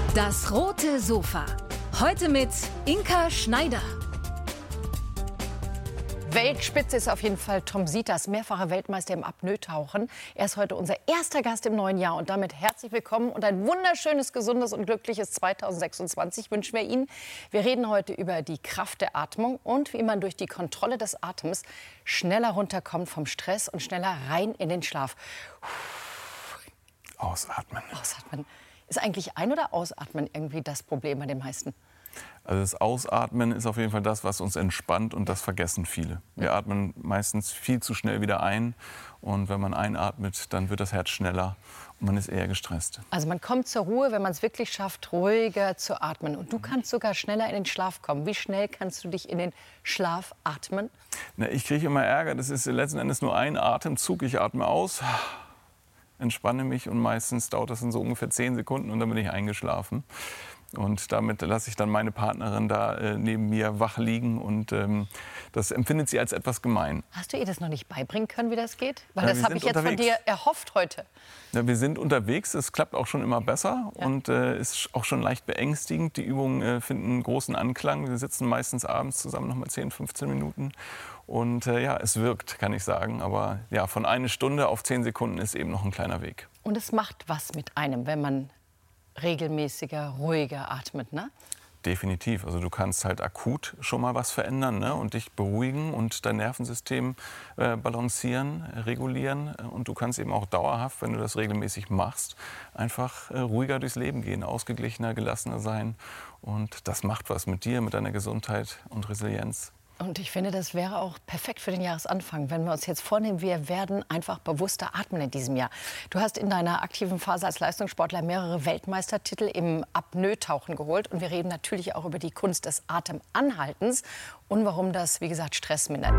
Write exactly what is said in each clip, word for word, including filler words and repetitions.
Das rote Sofa. Heute mit Inka Schneider. Weltspitze ist auf jeden Fall Tom Sitas, mehrfacher Weltmeister im Apnoe-Tauchen. Er ist heute unser erster Gast im neuen Jahr und damit herzlich willkommen und ein wunderschönes, gesundes und glückliches zweitausendsechsundzwanzig wünschen wir Ihnen. Wir reden heute über die Kraft der Atmung und wie man durch die Kontrolle des Atems schneller runterkommt vom Stress und schneller rein in den Schlaf. Ausatmen. Ausatmen. Ist eigentlich Ein- oder Ausatmen irgendwie das Problem bei den meisten? Also das Ausatmen ist auf jeden Fall das, was uns entspannt, und das vergessen viele. Wir atmen meistens viel zu schnell wieder ein, und wenn man einatmet, dann wird das Herz schneller und man ist eher gestresst. Also man kommt zur Ruhe, wenn man es wirklich schafft, ruhiger zu atmen. Und du kannst sogar schneller in den Schlaf kommen. Wie schnell kannst du dich in den Schlaf atmen? Na, ich kriege immer Ärger, das ist letzten Endes nur ein Atemzug. Ich atme aus, entspanne mich, und meistens dauert das dann so ungefähr zehn Sekunden und dann bin ich eingeschlafen. Und damit lasse ich dann meine Partnerin da äh, neben mir wach liegen, und ähm, das empfindet sie als etwas gemein. Hast du ihr das noch nicht beibringen können, wie das geht? Weil Ja, das wir habe sind ich jetzt von unterwegs. dir erhofft heute. Ja, wir sind unterwegs, es klappt auch schon immer besser, Ja. und äh, ist auch schon leicht beängstigend. Die Übungen äh, finden großen Anklang. Wir sitzen meistens abends zusammen noch mal zehn, fünfzehn Minuten. Und äh, ja, es wirkt, kann ich sagen. Aber ja, von einer Stunde auf zehn Sekunden ist eben noch ein kleiner Weg. Und es macht was mit einem, wenn man regelmäßiger, ruhiger atmet, ne? Definitiv. Also du kannst halt akut schon mal was verändern, ne? Und dich beruhigen und dein Nervensystem äh, balancieren, äh, regulieren. Und du kannst eben auch dauerhaft, wenn du das regelmäßig machst, einfach äh, ruhiger durchs Leben gehen, ausgeglichener, gelassener sein. Und das macht was mit dir, mit deiner Gesundheit und Resilienz. Und ich finde, das wäre auch perfekt für den Jahresanfang, wenn wir uns jetzt vornehmen, wir werden einfach bewusster atmen in diesem Jahr. Du hast in deiner aktiven Phase als Leistungssportler mehrere Weltmeistertitel im Apnoe-Tauchen geholt. Und wir reden natürlich auch über die Kunst des Atemanhaltens und warum das, wie gesagt, Stress mindert.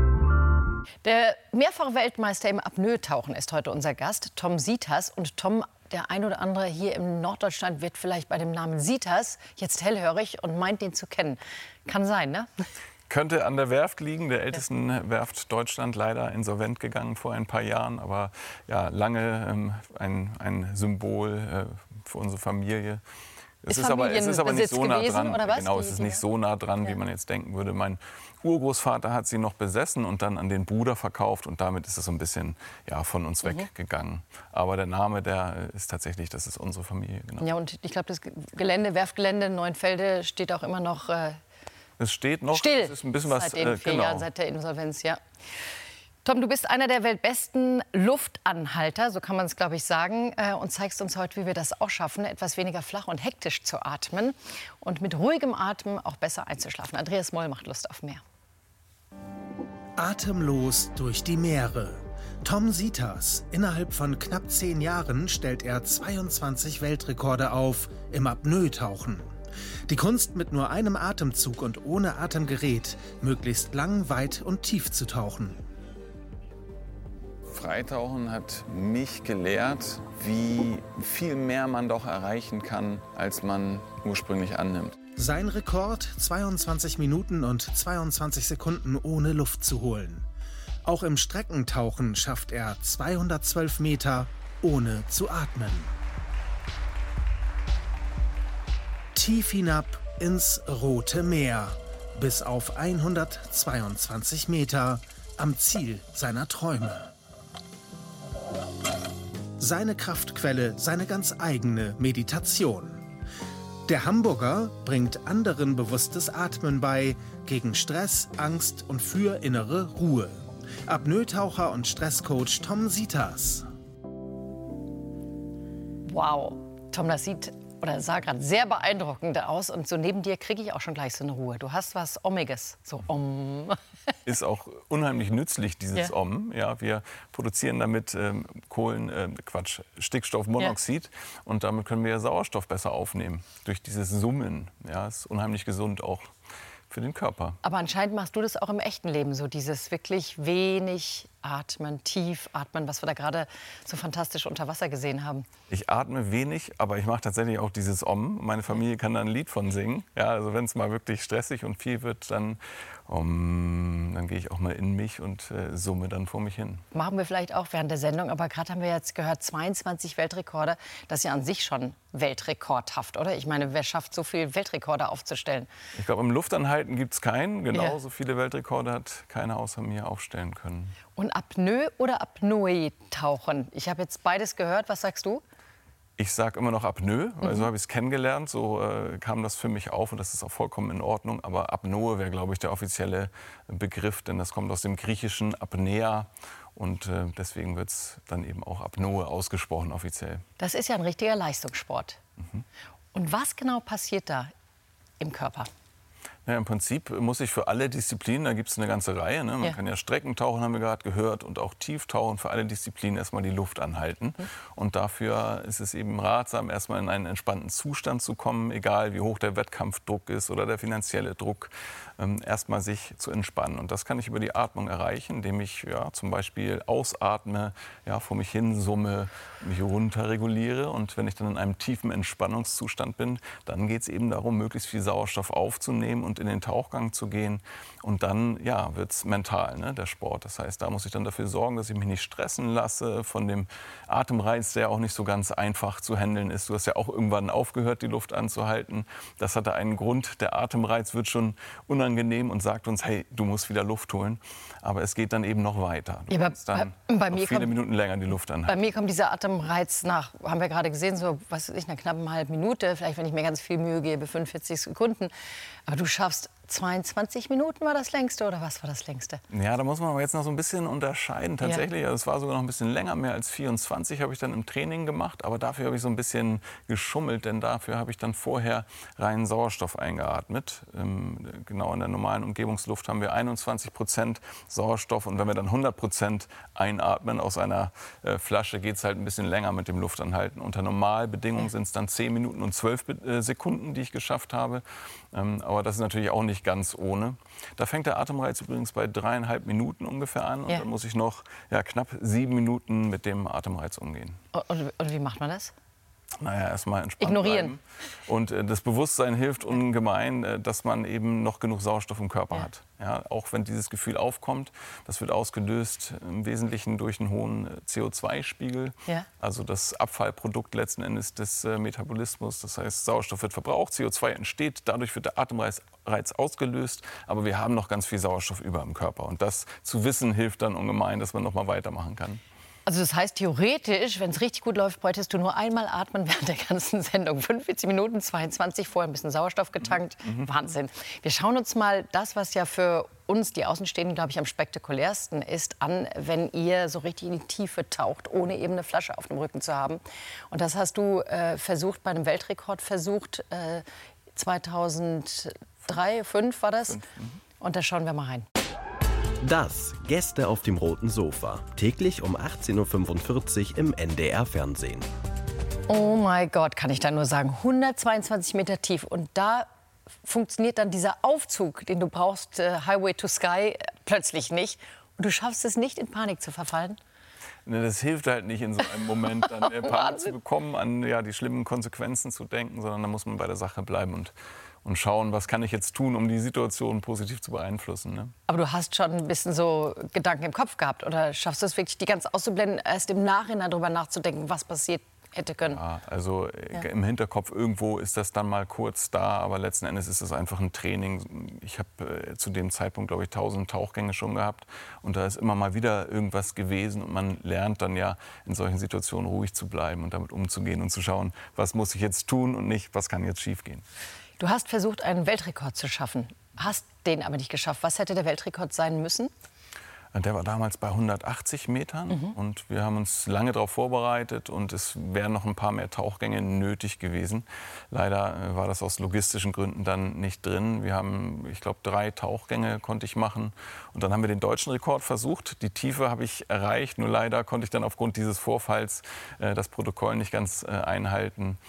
Der mehrfache Weltmeister im Apnoe-Tauchen ist heute unser Gast, Tom Sitas. Und Tom, der ein oder andere hier in Norddeutschland wird vielleicht bei dem Namen Sitas jetzt hellhörig und meint, ihn zu kennen. Kann sein, ne? Könnte an der Werft liegen, der ältesten ja. Werft Deutschland, leider insolvent gegangen vor ein paar Jahren. Aber ja, lange ähm, ein, ein Symbol äh, für unsere Familie. Es ist, aber, es ist aber nicht so nah gewesen, dran. Oder was? Genau, es ist nicht so nah dran, ja. wie man jetzt denken würde. Mein Urgroßvater hat sie noch besessen und dann an den Bruder verkauft. Und damit ist es so ein bisschen ja, von uns mhm. weggegangen. Aber der Name, der ist tatsächlich, das ist unsere Familie. Genau. Ja, und ich glaube, das Gelände, Werftgelände Neuenfelde steht auch immer noch äh, Es steht noch, still es ist ein bisschen was, seit den äh, vier genau. Jahren, seit der Insolvenz, ja. Tom, du bist einer der weltbesten Luftanhalter, so kann man es, glaube ich, sagen, äh, und zeigst uns heute, wie wir das auch schaffen, etwas weniger flach und hektisch zu atmen und mit ruhigem Atem auch besser einzuschlafen. Andreas Moll macht Lust auf mehr. Atemlos durch die Meere. Tom Sitas. Innerhalb von knapp zehn Jahren stellt er zweiundzwanzig Weltrekorde auf im Apnoe-Tauchen. Die Kunst, mit nur einem Atemzug und ohne Atemgerät möglichst lang, weit und tief zu tauchen. Freitauchen hat mich gelehrt, wie viel mehr man doch erreichen kann, als man ursprünglich annimmt. Sein Rekord: zweiundzwanzig Minuten und zweiundzwanzig Sekunden ohne Luft zu holen. Auch im Streckentauchen schafft er zweihundertzwölf Meter ohne zu atmen. Tief hinab ins Rote Meer, bis auf hundertzweiundzwanzig Meter am Ziel seiner Träume. Seine Kraftquelle, seine ganz eigene Meditation. Der Hamburger bringt anderen bewusstes Atmen bei, gegen Stress, Angst und für innere Ruhe. Apnoe-Taucher und Stresscoach Tom Sitas. Wow, Tom, das sieht oder sah gerade sehr beeindruckend aus. Und so neben dir kriege ich auch schon gleich so eine Ruhe. Du hast was Ommiges. So Om. Ist auch unheimlich nützlich, dieses Ja. Om. Ja, wir produzieren damit ähm, Kohlen, äh, Quatsch, Stickstoffmonoxid. Ja. Und damit können wir Sauerstoff besser aufnehmen. Durch dieses Summen. Ja, ist unheimlich gesund auch für den Körper. Aber anscheinend machst du das auch im echten Leben so, dieses wirklich wenig Atmen, tief atmen, was wir da gerade so fantastisch unter Wasser gesehen haben. Ich atme wenig, aber ich mache tatsächlich auch dieses Om. Meine Familie kann da ein Lied von singen. Ja, also wenn es mal wirklich stressig und viel wird, dann, um, dann gehe ich auch mal in mich und äh, summe dann vor mich hin. Machen wir vielleicht auch während der Sendung, aber gerade haben wir jetzt gehört, zweiundzwanzig Weltrekorde. Das ist ja an sich schon weltrekordhaft, oder? Ich meine, wer schafft so viele Weltrekorde aufzustellen? Ich glaube, im Luftanhalten gibt es keinen. Genauso Ja. viele Weltrekorde hat keiner außer mir aufstellen können. Und Apnoe oder Apnoe-Tauchen? Ich habe jetzt beides gehört. Was sagst du? Ich sage immer noch Apnoe, weil so habe ich es kennengelernt. So äh, kam das für mich auf und das ist auch vollkommen in Ordnung. Aber Apnoe wäre, glaube ich, der offizielle Begriff, denn das kommt aus dem griechischen Apnea. Und äh, deswegen wird es dann eben auch Apnoe ausgesprochen offiziell. Das ist ja ein richtiger Leistungssport. Mhm. Und was genau passiert da im Körper? Ja, im Prinzip muss ich für alle Disziplinen, da gibt es eine ganze Reihe, ne? Man Ja. kann ja Streckentauchen, haben wir gerade gehört, und auch Tieftauchen, für alle Disziplinen erstmal die Luft anhalten. Mhm. Und dafür ist es eben ratsam, erstmal in einen entspannten Zustand zu kommen, egal wie hoch der Wettkampfdruck ist oder der finanzielle Druck, ähm, erstmal sich zu entspannen. Und das kann ich über die Atmung erreichen, indem ich ja, zum Beispiel ausatme, ja, vor mich hin summe, mich runter reguliere. Und wenn ich dann in einem tiefen Entspannungszustand bin, dann geht es eben darum, möglichst viel Sauerstoff aufzunehmen und in den Tauchgang zu gehen. Und dann ja, wird es mental, ne, der Sport. Das heißt, da muss ich dann dafür sorgen, dass ich mich nicht stressen lasse von dem Atemreiz, der auch nicht so ganz einfach zu handeln ist. Du hast ja auch irgendwann aufgehört, die Luft anzuhalten. Das hatte einen Grund. Der Atemreiz wird schon unangenehm und sagt uns, hey, du musst wieder Luft holen. Aber es geht dann eben noch weiter. Du Ja, kannst dann bei, bei noch mir viele kommt, Minuten länger die Luft bei anhalten. mir kommt dieser Atemreiz nach, haben wir gerade gesehen, so was weiß ich, einer knappen halben Minute. Vielleicht, wenn ich mir ganz viel Mühe gebe, fünfundvierzig Sekunden. Aber du schaffst zweiundzwanzig Minuten, war das längste oder was war das längste? Ja, da muss man aber jetzt noch so ein bisschen unterscheiden. Tatsächlich, also es war sogar noch ein bisschen länger, mehr als vierundzwanzig habe ich dann im Training gemacht. Aber dafür habe ich so ein bisschen geschummelt, denn dafür habe ich dann vorher reinen Sauerstoff eingeatmet. Ähm, genau in der normalen Umgebungsluft haben wir einundzwanzig Prozent Sauerstoff. Und wenn wir dann hundert Prozent einatmen aus einer äh, Flasche, geht es halt ein bisschen länger mit dem Luftanhalten. Unter Normalbedingungen sind es dann zehn Minuten und zwölf äh, Sekunden, die ich geschafft habe. Ähm, aber das ist natürlich auch nicht ganz ohne. Da fängt der Atemreiz übrigens bei dreieinhalb Minuten ungefähr an. Und Ja. dann muss ich noch ja, knapp sieben Minuten mit dem Atemreiz umgehen. Und, und wie macht man das? Naja, erstmal entspannt Ignorieren. bleiben. Und äh, das Bewusstsein hilft ungemein, äh, dass man eben noch genug Sauerstoff im Körper Ja. hat. Ja, auch wenn dieses Gefühl aufkommt, das wird ausgelöst im Wesentlichen durch einen hohen C O zwei Spiegel. Ja. Also das Abfallprodukt letzten Endes des äh, Metabolismus. Das heißt, Sauerstoff wird verbraucht, C O zwei entsteht, dadurch wird der Atemreiz Reiz ausgelöst. Aber wir haben noch ganz viel Sauerstoff über im Körper. Und das zu wissen hilft dann ungemein, dass man noch mal weitermachen kann. Also das heißt, theoretisch, wenn es richtig gut läuft, bräuchtest du nur einmal atmen während der ganzen Sendung. fünfundvierzig Minuten, zweiundzwanzig, vorher ein bisschen Sauerstoff getankt. Mhm. Wahnsinn. Wir schauen uns mal das, was ja für uns, die Außenstehenden, glaube ich, am spektakulärsten ist, an, wenn ihr so richtig in die Tiefe taucht, ohne eben eine Flasche auf dem Rücken zu haben. Und das hast du äh, versucht, bei einem Weltrekord versucht, äh, zweitausenddrei, fünf war das. Fünf, mhm. Und da schauen wir mal rein. Das Gäste auf dem roten Sofa. Täglich um achtzehn Uhr fünfundvierzig im N D R-Fernsehen. Oh mein Gott, kann ich da nur sagen. hundertzweiundzwanzig Meter tief. Und da funktioniert dann dieser Aufzug, den du brauchst, äh, Highway to Sky, äh, plötzlich nicht. Und du schaffst es nicht, in Panik zu verfallen. Ne, das hilft halt nicht in so einem Moment, dann äh, Panik zu bekommen, an ja, die schlimmen Konsequenzen zu denken, sondern da muss man bei der Sache bleiben und, und schauen, was kann ich jetzt tun, um die Situation positiv zu beeinflussen. Ne? Aber du hast schon ein bisschen so Gedanken im Kopf gehabt. Oder schaffst du es wirklich, die ganz auszublenden, erst im Nachhinein darüber nachzudenken, was passiert hätte können? Ja, also äh, Ja. im Hinterkopf irgendwo ist das dann mal kurz da, aber letzten Endes ist es einfach ein Training. Ich habe äh, zu dem Zeitpunkt, glaube ich, tausend Tauchgänge schon gehabt und da ist immer mal wieder irgendwas gewesen und man lernt dann ja in solchen Situationen ruhig zu bleiben und damit umzugehen und zu schauen, was muss ich jetzt tun und nicht, was kann jetzt schiefgehen. Du hast versucht, einen Weltrekord zu schaffen, hast den aber nicht geschafft. Was hätte der Weltrekord sein müssen? Der war damals bei hundertachtzig Metern Mhm. und wir haben uns lange darauf vorbereitet und es wären noch ein paar mehr Tauchgänge nötig gewesen. Leider äh, war das aus logistischen Gründen dann nicht drin. Wir haben, ich glaube, drei Tauchgänge konnte ich machen und dann haben wir den deutschen Rekord versucht. Die Tiefe habe ich erreicht, nur leider konnte ich dann aufgrund dieses Vorfalls äh, das Protokoll nicht ganz äh, einhalten.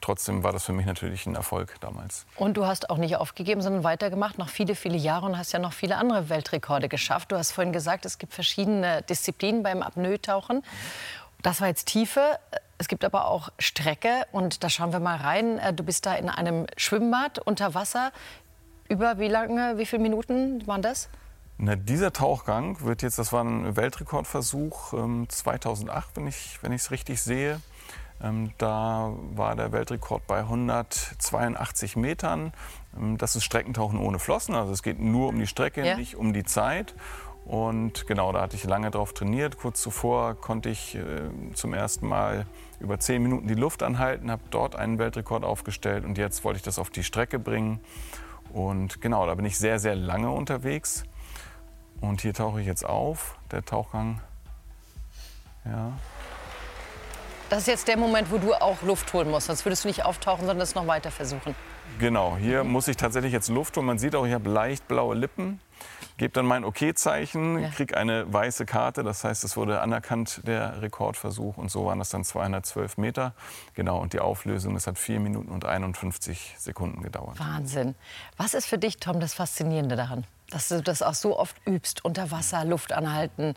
trotzdem war das für mich natürlich ein Erfolg damals. Und du hast auch nicht aufgegeben, sondern weitergemacht, noch viele, viele Jahre und hast ja noch viele andere Weltrekorde geschafft. Du hast vorhin gesagt, es gibt verschiedene Disziplinen beim Apnoe-Tauchen. Das war jetzt Tiefe. Es gibt aber auch Strecke und da schauen wir mal rein. Du bist da in einem Schwimmbad unter Wasser. Über wie lange, wie viele Minuten waren das? Na, dieser Tauchgang wird jetzt, das war ein Weltrekordversuch ähm, zweitausendacht, wenn ich wenn ich es richtig sehe. Ähm, da war der Weltrekord bei hundertzweiundachtzig Metern. Ähm, das ist Streckentauchen ohne Flossen, also es geht nur um die Strecke, ja. nicht um die Zeit. Und genau, da hatte ich lange drauf trainiert. Kurz zuvor konnte ich äh, zum ersten Mal über zehn Minuten die Luft anhalten, habe dort einen Weltrekord aufgestellt und jetzt wollte ich das auf die Strecke bringen. Und genau, da bin ich sehr, sehr lange unterwegs. Und hier tauche ich jetzt auf, der Tauchgang. Ja. Das ist jetzt der Moment, wo du auch Luft holen musst. Sonst würdest du nicht auftauchen, sondern es noch weiter versuchen. Genau, hier mhm. muss ich tatsächlich jetzt Luft holen. Man sieht auch, ich habe leicht blaue Lippen. Gebe dann mein Okay-Zeichen, ja. kriege eine weiße Karte. Das heißt, es wurde anerkannt, der Rekordversuch. Und so waren das dann zweihundertzwölf Meter. Genau, und die Auflösung, das hat vier Minuten und einundfünfzig Sekunden gedauert. Wahnsinn. Was ist für dich, Tom, das Faszinierende daran? Dass du das auch so oft übst, unter Wasser, Luft anhalten.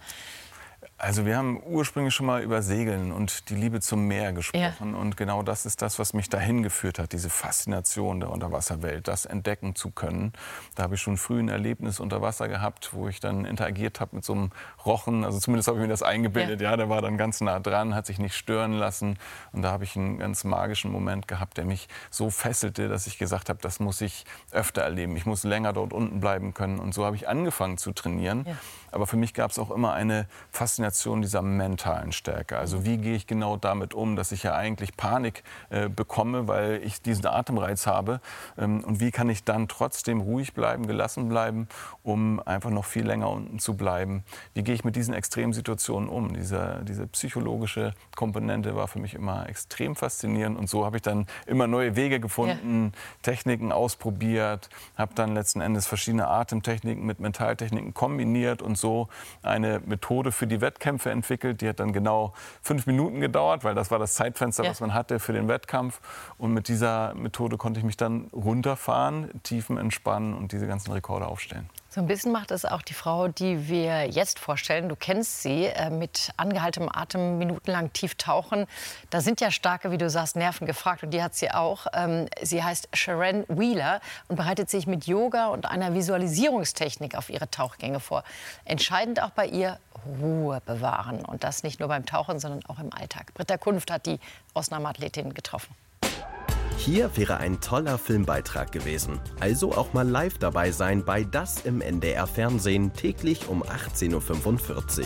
Also wir haben ursprünglich schon mal über Segeln und die Liebe zum Meer gesprochen. Ja. Und genau das ist das, was mich dahin geführt hat, diese Faszination der Unterwasserwelt, das entdecken zu können. Da habe ich schon früh ein Erlebnis unter Wasser gehabt, wo ich dann interagiert habe mit so einem Rochen. Also zumindest habe ich mir das eingebildet. Ja. ja, der war dann ganz nah dran, hat sich nicht stören lassen. Und da habe ich einen ganz magischen Moment gehabt, der mich so fesselte, dass ich gesagt habe, das muss ich öfter erleben. Ich muss länger dort unten bleiben können. Und so habe ich angefangen zu trainieren. Ja. Aber für mich gab es auch immer eine Faszination dieser mentalen Stärke. Also wie gehe ich genau damit um, dass ich ja eigentlich Panik äh, bekomme, weil ich diesen Atemreiz habe. Ähm, und wie kann ich dann trotzdem ruhig bleiben, gelassen bleiben, um einfach noch viel länger unten zu bleiben? Wie gehe ich mit diesen extremen Situationen um? Diese, diese psychologische Komponente war für mich immer extrem faszinierend. Und so habe ich dann immer neue Wege gefunden, ja. Techniken ausprobiert, habe dann letzten Endes verschiedene Atemtechniken mit Mentaltechniken kombiniert und so eine Methode für die Wettkämpfe entwickelt. Die hat dann genau fünf Minuten gedauert, weil das war das Zeitfenster, ja. was man hatte für den Wettkampf. Und mit dieser Methode konnte ich mich dann runterfahren, Tiefen entspannen und diese ganzen Rekorde aufstellen. So ein bisschen macht es auch die Frau, die wir jetzt vorstellen. Du kennst sie, äh, mit angehaltenem Atem minutenlang tief tauchen. Da sind ja starke, wie du sagst, Nerven gefragt und die hat sie auch. Ähm, sie heißt Sharon Wheeler und bereitet sich mit Yoga und einer Visualisierungstechnik auf ihre Tauchgänge vor. Entscheidend auch bei ihr, Ruhe bewahren. Und das nicht nur beim Tauchen, sondern auch im Alltag. Britta Kunft hat die Ausnahmeathletin getroffen. Hier wäre ein toller Filmbeitrag gewesen. Also auch mal live dabei sein bei Das im N D R-Fernsehen, täglich um achtzehn Uhr fünfundvierzig.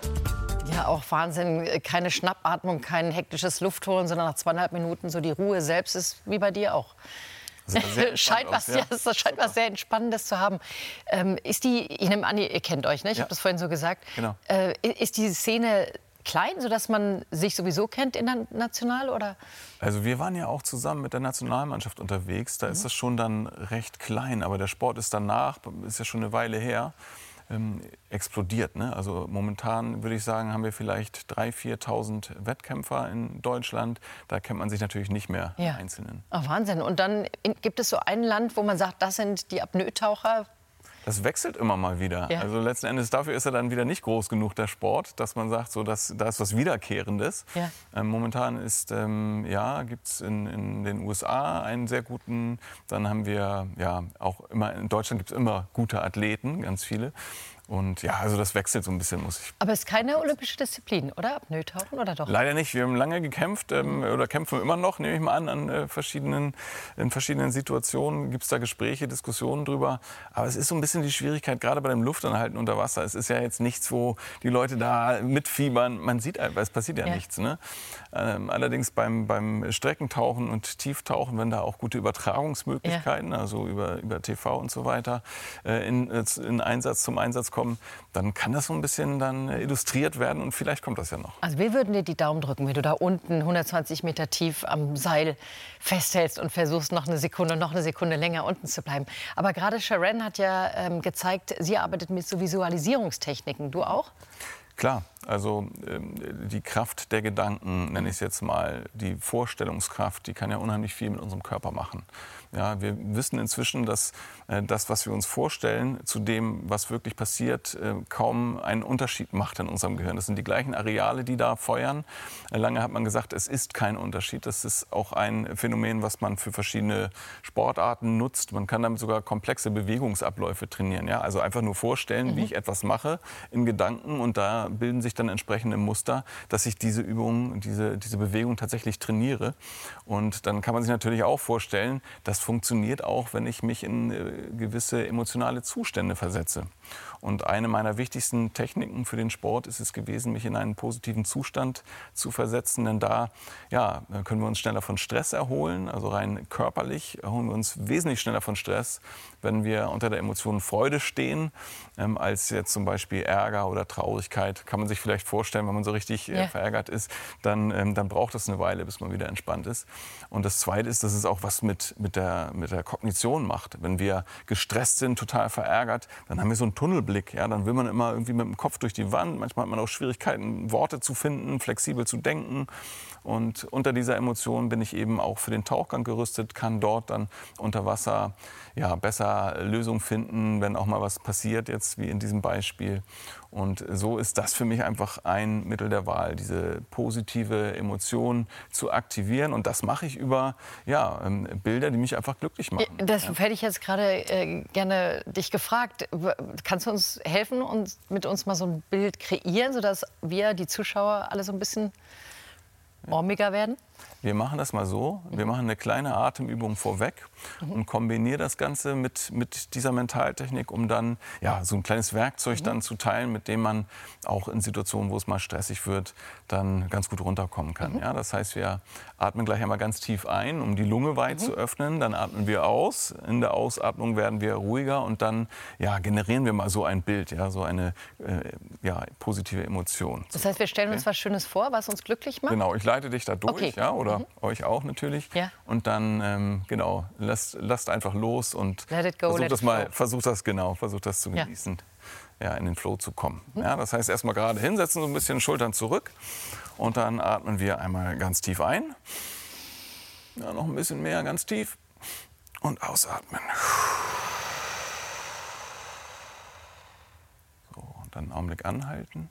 Ja, auch Wahnsinn. Keine Schnappatmung, kein hektisches Luftholen, sondern nach zweieinhalb Minuten so die Ruhe selbst ist wie bei dir auch. Scheint was, aus, ja. Ja, das scheint was sehr Entspannendes zu haben. Ähm, ist die, ich nehme an, ihr kennt euch, ne? Ich ja. habe das vorhin so gesagt. Genau. Äh, ist die Szene klein, sodass man sich sowieso kennt international, oder? Also wir waren ja auch zusammen mit der Nationalmannschaft unterwegs. Da mhm. ist das schon dann recht klein. Aber der Sport ist danach, ist ja schon eine Weile her, ähm, explodiert. Ne? Also momentan würde ich sagen, haben wir vielleicht dreitausend, viertausend Wettkämpfer in Deutschland. Da kennt man sich natürlich nicht mehr ja. Einzelnen. Ach, Wahnsinn. Und dann gibt es so ein Land, wo man sagt, das sind die Apnoe-Taucher. Das wechselt immer mal wieder. Ja. Also letzten Endes dafür ist er dann wieder nicht groß genug, der Sport, dass man sagt, so, dass, da ist was Wiederkehrendes. Ja. Ähm, momentan ist, ähm, ja, gibt es in, in den U S A einen sehr guten, dann haben wir, ja, auch immer, in Deutschland gibt es immer gute Athleten, ganz viele. Und ja, also das wechselt so ein bisschen, muss ich. Aber es ist keine olympische Disziplin, oder? Apnoe-Tauchen, oder doch? Leider nicht. Wir haben lange gekämpft ähm, oder kämpfen immer noch, nehme ich mal an, an äh, verschiedenen, in verschiedenen Situationen gibt es da Gespräche, Diskussionen drüber. Aber es ist so ein bisschen die Schwierigkeit, gerade bei dem Luftanhalten unter Wasser. Es ist ja jetzt nichts, wo die Leute da mitfiebern. Man sieht einfach, es passiert ja, ja. nichts. Ne? Ähm, allerdings beim, beim Streckentauchen und Tieftauchen, wenn da auch gute Übertragungsmöglichkeiten, ja. also über, über T V und so weiter, äh, in, in Einsatz, zum Einsatz kommen, dann kann das so ein bisschen dann illustriert werden und vielleicht kommt das ja noch. Also wir würden dir die Daumen drücken, wenn du da unten hundertzwanzig Meter tief am Seil festhältst und versuchst, noch eine Sekunde, noch eine Sekunde länger unten zu bleiben. Aber gerade Sharon hat ja ähm, gezeigt, sie arbeitet mit so Visualisierungstechniken. Du auch? Klar, Also die Kraft der Gedanken, nenne ich es jetzt mal, die Vorstellungskraft, die kann ja unheimlich viel mit unserem Körper machen. Ja, wir wissen inzwischen, dass äh, das, was wir uns vorstellen, zu dem, was wirklich passiert, äh, kaum einen Unterschied macht in unserem Gehirn. Das sind die gleichen Areale, die da feuern. Äh, lange hat man gesagt, es ist kein Unterschied. Das ist auch ein Phänomen, was man für verschiedene Sportarten nutzt. Man kann damit sogar komplexe Bewegungsabläufe trainieren. Ja? Also einfach nur vorstellen, mhm. wie ich etwas mache in Gedanken, und da bilden sich dann entsprechende Muster, dass ich diese Übung, diese, diese Bewegung tatsächlich trainiere. Und dann kann man sich natürlich auch vorstellen, das funktioniert auch, wenn ich mich in äh, gewisse emotionale Zustände versetze. Und eine meiner wichtigsten Techniken für den Sport ist es gewesen, mich in einen positiven Zustand zu versetzen. Denn da ja, können wir uns schneller von Stress erholen. Also rein körperlich erholen wir uns wesentlich schneller von Stress, wenn wir unter der Emotion Freude stehen, ähm, als jetzt zum Beispiel Ärger oder Traurigkeit. Kann man sich vielleicht vorstellen, wenn man so richtig äh, ja. verärgert ist, dann, ähm, dann braucht es eine Weile, bis man wieder entspannt ist. Und das Zweite ist, dass es auch was mit, mit, der, mit der Kognition macht. Wenn wir gestresst sind, total verärgert, dann haben wir so einen Tunnelblick. Ja, dann will man immer irgendwie mit dem Kopf durch die Wand. Manchmal hat man auch Schwierigkeiten, Worte zu finden, flexibel zu denken. Und unter dieser Emotion bin ich eben auch für den Tauchgang gerüstet, kann dort dann unter Wasser ja, besser Lösungen finden, wenn auch mal was passiert, jetzt wie in diesem Beispiel. Und so ist das für mich einfach ein Mittel der Wahl, diese positive Emotion zu aktivieren. Und das mache ich über ja, Bilder, die mich einfach glücklich machen. Das ja. hätte ich jetzt gerade äh, gerne dich gefragt. Kannst du uns helfen und mit uns mal so ein Bild kreieren, sodass wir, die Zuschauer, alle so ein bisschen ormiger werden? Wir machen das mal so. Wir machen eine kleine Atemübung vorweg mhm. und kombinieren das Ganze mit, mit dieser Mentaltechnik, um dann ja, so ein kleines Werkzeug mhm. dann zu teilen, mit dem man auch in Situationen, wo es mal stressig wird, dann ganz gut runterkommen kann. Mhm. Ja, das heißt, wir atmen gleich einmal ganz tief ein, um die Lunge weit mhm. zu öffnen. Dann atmen wir aus. In der Ausatmung werden wir ruhiger und dann ja, generieren wir mal so ein Bild, ja, so eine äh, ja, positive Emotion. Das heißt, wir stellen okay. uns was Schönes vor, was uns glücklich macht? Genau, ich leite dich da durch. Okay. Ja, oder mhm. euch auch natürlich. Ja. Und dann, ähm, genau, lasst, lasst einfach los und let it go, versucht let das it mal, flow. versucht das genau, versucht das zu Ja. genießen, ja, in den Flow zu kommen. Mhm. Ja, das heißt, erstmal gerade hinsetzen, so ein bisschen Schultern zurück und dann atmen wir einmal ganz tief ein. Ja, noch ein bisschen mehr, ganz tief und ausatmen. So, und dann einen Augenblick anhalten.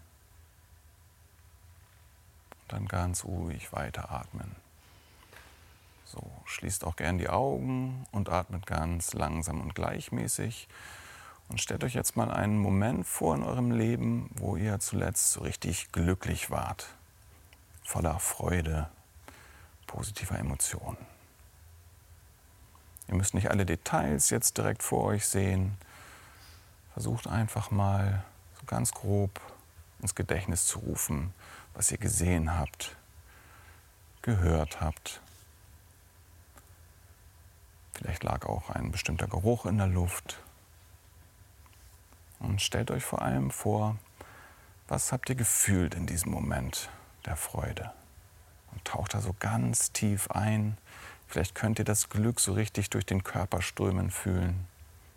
Dann ganz ruhig weiteratmen. So, schließt auch gern die Augen und atmet ganz langsam und gleichmäßig. Und stellt euch jetzt mal einen Moment vor in eurem Leben, wo ihr zuletzt so richtig glücklich wart. Voller Freude, positiver Emotionen. Ihr müsst nicht alle Details jetzt direkt vor euch sehen. Versucht einfach mal so ganz grob ins Gedächtnis zu rufen, was ihr gesehen habt, gehört habt. Vielleicht lag auch ein bestimmter Geruch in der Luft. Und stellt euch vor allem vor, was habt ihr gefühlt in diesem Moment der Freude? Und taucht da so ganz tief ein. Vielleicht könnt ihr das Glück so richtig durch den Körper strömen fühlen.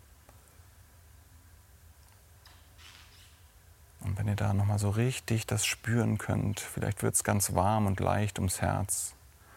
Und wenn ihr da nochmal so richtig das spüren könnt, vielleicht wird es ganz warm und leicht ums Herz,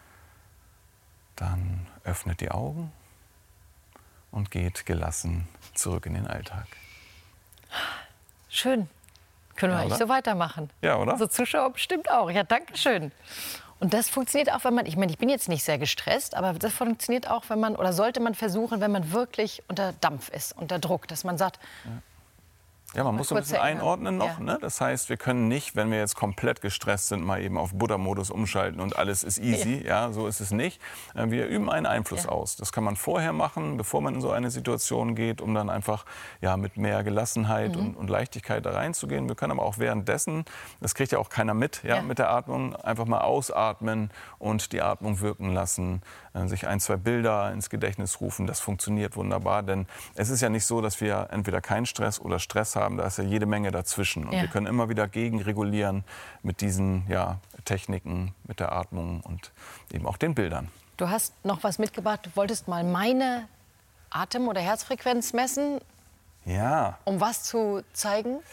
dann öffnet die Augen und geht gelassen zurück in den Alltag. Schön. Können wir Ja, eigentlich oder? so weitermachen? Ja, oder? So Zuschauer bestimmt auch. Ja, danke schön. Und das funktioniert auch, wenn man, ich meine, ich bin jetzt nicht sehr gestresst, aber das funktioniert auch, wenn man, oder sollte man versuchen, wenn man wirklich unter Dampf ist, unter Druck, dass man sagt, Ja, man muss so ein kurz bisschen erinnern. einordnen noch. Ja. Ne? Das heißt, wir können nicht, wenn wir jetzt komplett gestresst sind, mal eben auf Buddha-Modus umschalten und alles ist easy. Ja, so ist es nicht. Äh, Wir üben einen Einfluss Ja. aus. Das kann man vorher machen, bevor man in so eine Situation geht, um dann einfach ja, mit mehr Gelassenheit Mhm. und, und Leichtigkeit da reinzugehen. Wir können aber auch währenddessen, das kriegt ja auch keiner mit, ja, Ja. mit der Atmung, einfach mal ausatmen und die Atmung wirken lassen, äh, sich ein, zwei Bilder ins Gedächtnis rufen. Das funktioniert wunderbar, denn es ist ja nicht so, dass wir entweder keinen Stress oder Stress haben. Da ist ja jede Menge dazwischen. Und Ja. wir können immer wieder gegenregulieren mit diesen ja, Techniken, mit der Atmung und eben auch den Bildern. du hast noch was mitgebracht, du wolltest mal meine Atem- oder Herzfrequenz messen, Ja, um was zu zeigen?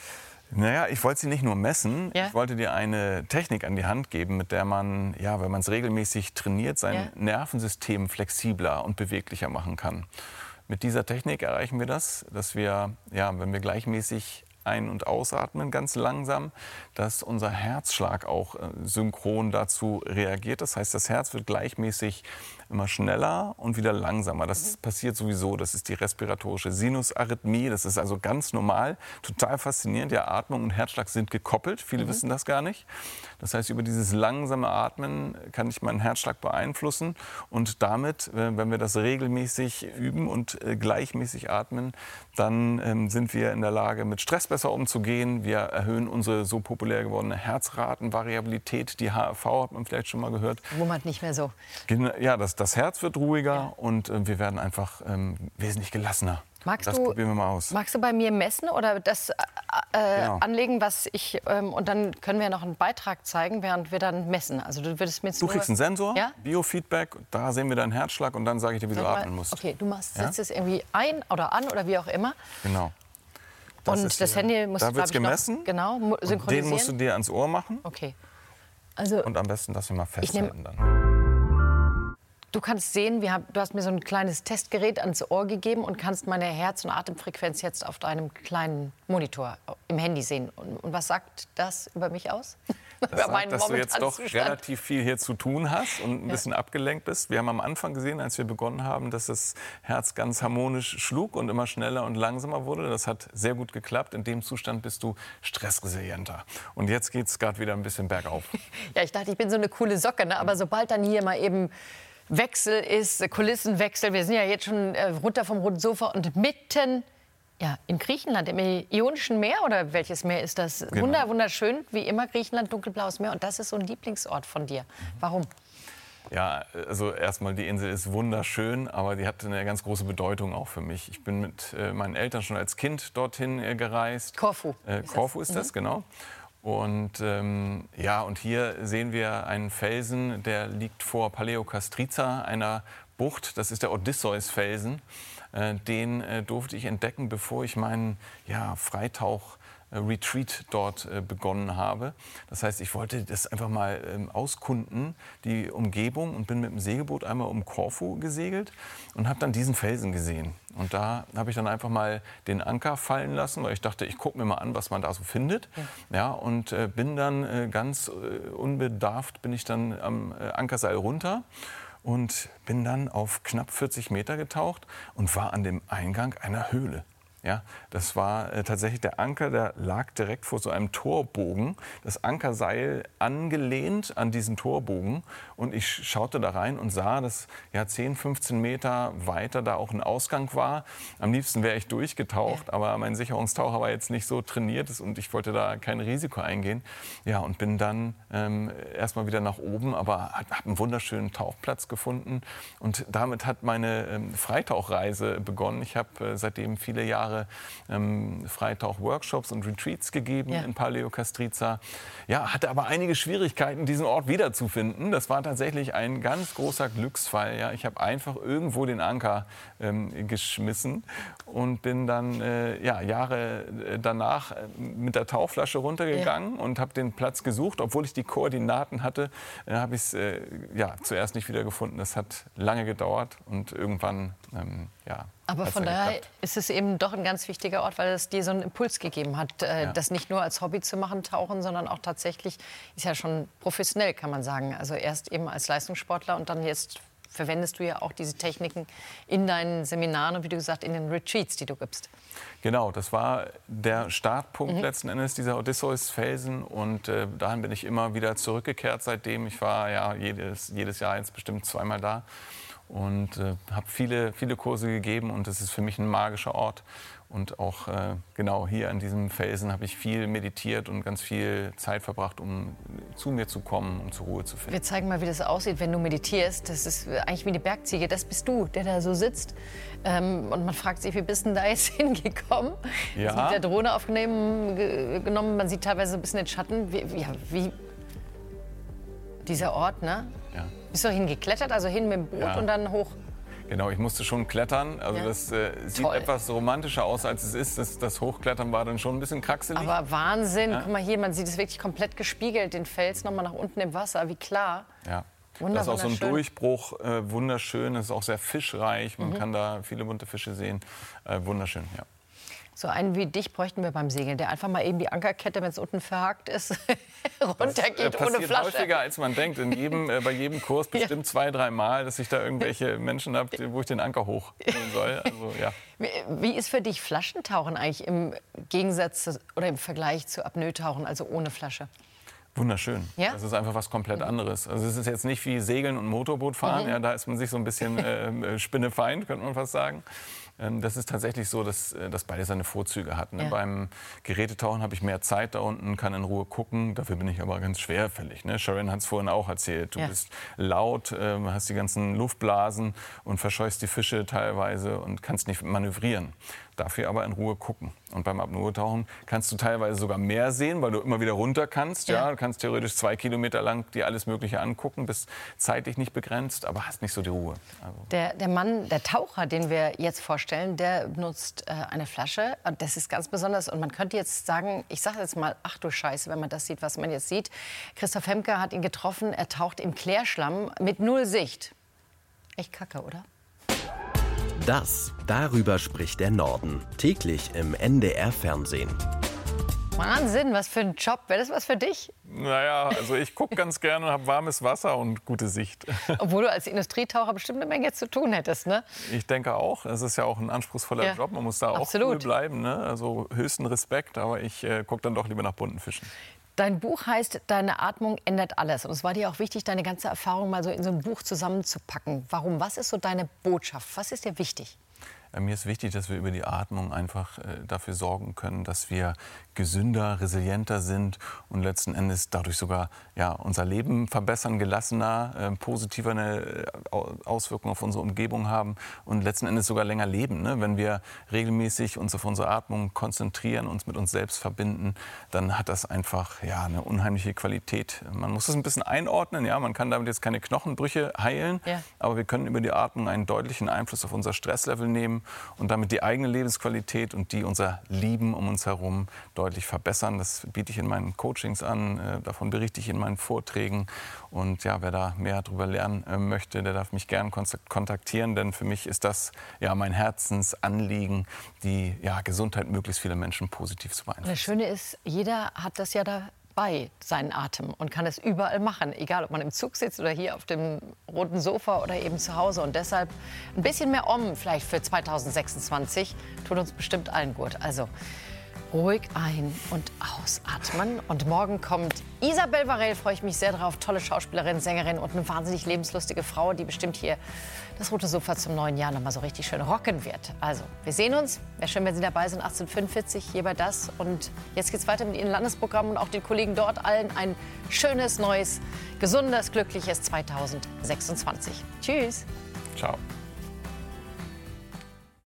Naja, ich wollte sie nicht nur messen, Ja? ich wollte dir eine Technik an die Hand geben, mit der man, ja, wenn man es regelmäßig trainiert, sein Ja. Nervensystem flexibler und beweglicher machen kann. Mit dieser Technik erreichen wir das, dass wir, ja, wenn wir gleichmäßig ein- und ausatmen, ganz langsam, dass unser Herzschlag auch äh, synchron dazu reagiert. Das heißt, das Herz wird gleichmäßig immer schneller und wieder langsamer. Das mhm. passiert sowieso. Das ist die respiratorische Sinusarrhythmie. Das ist also ganz normal. Total faszinierend. Ja, Atmung und Herzschlag sind gekoppelt. Viele mhm. wissen das gar nicht. Das heißt, über dieses langsame Atmen kann ich meinen Herzschlag beeinflussen. Und damit, äh, wenn wir das regelmäßig üben und äh, gleichmäßig atmen, dann ähm, sind wir in der Lage, mit Stress besser umzugehen. Wir erhöhen unsere so populär gewordene Herzratenvariabilität. Die H R V hat man vielleicht schon mal gehört. Wummert nicht mehr so. Ja, das, das Herz wird ruhiger Ja. und äh, wir werden einfach ähm, wesentlich gelassener. Magst das du, probieren wir mal aus. Magst du bei mir messen oder das äh, äh, Genau. anlegen, was ich ähm, und dann können wir noch einen Beitrag zeigen, während wir dann messen. Also du würdest mir jetzt Du nur- kriegst einen Sensor, Ja? Biofeedback, da sehen wir deinen Herzschlag und dann sage ich dir, wie Sag du mal, atmen musst. Okay, du machst Ja? setzt es irgendwie ein oder an oder wie auch immer. Genau. Und ist das hier- Handy musst da du, wird's glaub ich, noch- gemessen. Genau, mu- Und den synchronisieren. musst du dir ans Ohr machen Okay. Also und am besten das hier mal Ich nehm- festhalten dann. du kannst sehen, wir haben, du hast mir so ein kleines Testgerät ans Ohr gegeben und kannst meine Herz- und Atemfrequenz jetzt auf deinem kleinen Monitor im Handy sehen. Und, und was sagt das über mich aus? Das Über sagt, dass du jetzt momentanen doch Zustand. relativ viel hier zu tun hast und ein bisschen abgelenkt bist. Wir haben am Anfang gesehen, als wir begonnen haben, dass das Herz ganz harmonisch schlug und immer schneller und langsamer wurde. Das hat sehr gut geklappt. In dem Zustand bist du stressresilienter. Und jetzt geht es gerade wieder ein bisschen bergauf. Ja, ich dachte, ich bin so eine coole Socke, ne? Aber sobald dann hier mal eben Wechsel ist, Kulissenwechsel, wir sind ja jetzt schon äh, runter vom roten Sofa und mitten ja, in Griechenland, im Ionischen Meer oder welches Meer ist das? Genau. Wunder, wunderschön, wie immer Griechenland, dunkelblaues Meer und das ist so ein Lieblingsort von dir. Warum? Ja, also erstmal, die Insel ist wunderschön, aber die hat eine ganz große Bedeutung auch für mich. Ich bin mit äh, meinen Eltern schon als Kind dorthin äh, gereist. Korfu. Äh, ist Korfu das. ist das, genau. Und ähm, ja, und hier sehen wir einen Felsen, der liegt vor Paleokastriza, einer Bucht. Das ist der Odysseus-Felsen. Äh, den äh, durfte ich entdecken, bevor ich meinen ja, Freitauch Retreat dort äh, begonnen habe. Das heißt, ich wollte das einfach mal ähm, auskunden, die Umgebung, und bin mit dem Segelboot einmal um Korfu gesegelt und habe dann diesen Felsen gesehen. Und da habe ich dann einfach mal den Anker fallen lassen, weil ich dachte, ich gucke mir mal an, was man da so findet. Ja. Ja, und äh, bin dann äh, ganz äh, unbedarft, bin ich dann am äh, Ankerseil runter und bin dann auf knapp vierzig Meter getaucht und war an dem Eingang einer Höhle. Ja, das war äh, tatsächlich der Anker, der lag direkt vor so einem Torbogen. Das Ankerseil angelehnt an diesen Torbogen. Und ich schaute da rein und sah, dass ja zehn, fünfzehn Meter weiter da auch ein Ausgang war. Am liebsten wäre ich durchgetaucht, ja. aber mein Sicherungstaucher war jetzt nicht so trainiert und ich wollte da kein Risiko eingehen. Ja, und bin dann ähm, erstmal wieder nach oben, aber habe einen wunderschönen Tauchplatz gefunden. Und damit hat meine ähm, Freitauchreise begonnen. Ich habe äh, seitdem viele Jahre Ähm, Freitauch-Workshops und Retreats gegeben ja. in Paleokastriza. Ja, hatte aber einige Schwierigkeiten, diesen Ort wiederzufinden. Das war tatsächlich ein ganz großer Glücksfall. Ja. Ich habe einfach irgendwo den Anker ähm, geschmissen und bin dann äh, ja, Jahre danach äh, mit der Tauchflasche runtergegangen ja. und habe den Platz gesucht. Obwohl ich die Koordinaten hatte, äh, habe ich es äh, ja, zuerst nicht wiedergefunden. Das hat lange gedauert und irgendwann ähm, ja, Aber von daher geklappt. Ist es eben doch ein ganz wichtiger Ort, weil es dir so einen Impuls gegeben hat, äh, ja. das nicht nur als Hobby zu machen, tauchen, sondern auch tatsächlich, ist ja schon professionell, kann man sagen. Also erst eben als Leistungssportler und dann jetzt verwendest du ja auch diese Techniken in deinen Seminaren und wie du gesagt, in den Retreats, die du gibst. Genau, das war der Startpunkt mhm. letzten Endes, dieser Odysseus-Felsen. Und äh, dahin bin ich immer wieder zurückgekehrt seitdem. Ich war ja jedes, jedes Jahr jetzt bestimmt zweimal da. Und äh, habe viele, viele Kurse gegeben und es ist für mich ein magischer Ort. Und auch äh, genau hier an diesem Felsen habe ich viel meditiert und ganz viel Zeit verbracht, um zu mir zu kommen, um zur Ruhe zu finden. Wir zeigen mal, wie das aussieht, wenn du meditierst. Das ist eigentlich wie eine Bergziege. Das bist du, der da so sitzt. Ähm, und man fragt sich, wie bist du denn da jetzt hingekommen? Ja. Das ist mit der Drohne aufgenommen. Man sieht teilweise ein bisschen den Schatten. Wie, ja, wie dieser Ort, ne? Ja. Bist du hingeklettert, also hin mit dem Boot ja. und dann hoch? Genau, ich musste schon klettern. Also Ja. das äh, sieht Toll. etwas romantischer aus, als es ist. Das, das Hochklettern war dann schon ein bisschen kraxelig. Aber Wahnsinn, Ja. guck mal hier, man sieht es wirklich komplett gespiegelt, den Fels nochmal nach unten im Wasser, wie klar. ja. Wunder- Das ist auch so ein wunderschön. Durchbruch, äh, wunderschön. Es ist auch sehr fischreich. Man Mhm. kann da viele bunte Fische sehen. Äh, wunderschön, ja. So einen wie dich bräuchten wir beim Segeln, der einfach mal eben die Ankerkette, wenn es unten verhakt ist, runtergeht Das äh, ohne passiert Flasche. häufiger, als man denkt. In jedem, äh, bei jedem Kurs bestimmt zwei, drei Mal, dass ich da irgendwelche Menschen habe, wo ich den Anker hochholen soll. Also, ja. Wie, wie ist für dich Flaschentauchen eigentlich im Gegensatz zu, oder im Vergleich zu Apnoe-Tauchen, also ohne Flasche? Wunderschön. Ja? Das ist einfach was komplett anderes. Also es ist jetzt nicht wie Segeln und Motorbootfahren. Mhm. Ja, da ist man sich so ein bisschen äh, Spinnefeind, könnte man fast sagen. Ähm, das ist tatsächlich so, dass, äh, dass beides seine Vorzüge hat. Ne? Ja. Beim Gerätetauchen habe ich mehr Zeit da unten, kann in Ruhe gucken. Dafür bin ich aber ganz schwerfällig. Ne? Sharon hat es vorhin auch erzählt. Du Ja. bist laut, äh, hast die ganzen Luftblasen und verscheuchst die Fische teilweise und kannst nicht manövrieren. Dafür aber in Ruhe gucken. Und beim Apnoe-Tauchen kannst du teilweise sogar mehr sehen, weil du immer wieder runter kannst. Ja. Ja. Du kannst theoretisch zwei Kilometer lang dir alles Mögliche angucken, bist zeitlich nicht begrenzt, aber hast nicht so die Ruhe. Also, Der, der Mann, der Taucher, den wir jetzt vorstellen, der benutzt äh, eine Flasche. Und das ist ganz besonders. Und man könnte jetzt sagen, ich sage jetzt mal, ach du Scheiße, wenn man das sieht, was man jetzt sieht. Christoph Hemke hat ihn getroffen. Er taucht im Klärschlamm mit null Sicht. Echt kacke, oder? Das, darüber spricht der Norden. Täglich im N D R-Fernsehen. Wahnsinn, was für ein Job. Wäre das was für dich? naja, also ich gucke ganz gerne und habe warmes Wasser und gute Sicht. Obwohl du als Industrietaucher bestimmt eine Menge zu tun hättest, ne? Ich denke auch. Es ist ja auch ein anspruchsvoller Ja, Job. Man muss da auch absolut. cool bleiben. Ne? Also höchsten Respekt, aber ich äh, gucke dann doch lieber nach bunten Fischen. Dein Buch heißt Deine Atmung ändert alles. Und es war dir auch wichtig, deine ganze Erfahrung mal so in so ein Buch zusammenzupacken. Warum? Was ist so deine Botschaft? Was ist dir wichtig? Äh, Mir ist wichtig, dass wir über die Atmung einfach äh, dafür sorgen können, dass wir gesünder, resilienter sind und letzten Endes dadurch sogar ja, unser Leben verbessern, gelassener, äh, positiver eine äh, Auswirkung auf unsere Umgebung haben und letzten Endes sogar länger leben. Ne? Wenn wir regelmäßig uns auf unsere Atmung konzentrieren, uns mit uns selbst verbinden, dann hat das einfach ja, eine unheimliche Qualität. Man muss es ein bisschen einordnen. Ja? Man kann damit jetzt keine Knochenbrüche heilen, Ja. aber wir können über die Atmung einen deutlichen Einfluss auf unser Stresslevel nehmen und damit die eigene Lebensqualität und die unser Lieben um uns herum deutlich verbessern. Das biete ich in meinen Coachings an, äh, davon berichte ich in meinen Vorträgen. Und ja, wer da mehr darüber lernen äh, möchte, der darf mich gern kontaktieren, denn für mich ist das ja mein Herzensanliegen, die ja, Gesundheit möglichst vieler Menschen positiv zu beeinflussen. Das Schöne ist, jeder hat das ja dabei, seinen Atem, und kann es überall machen, egal ob man im Zug sitzt oder hier auf dem roten Sofa oder eben zu Hause. Und deshalb ein bisschen mehr Om vielleicht für zweitausendsechsundzwanzig tut uns bestimmt allen gut. Also ruhig ein- und ausatmen. Und morgen kommt Isabel Varell, freue ich mich sehr drauf. Tolle Schauspielerin, Sängerin und eine wahnsinnig lebenslustige Frau, die bestimmt hier das rote Sofa zum neuen Jahr noch mal so richtig schön rocken wird. Also, wir sehen uns. Wäre schön, wenn Sie dabei sind, achtzehn Uhr fünfundvierzig, hier bei das. Und jetzt geht's weiter mit Ihren Landesprogrammen und auch den Kollegen dort allen ein schönes, neues, gesundes, glückliches zweitausendsechsundzwanzig. Tschüss. Ciao.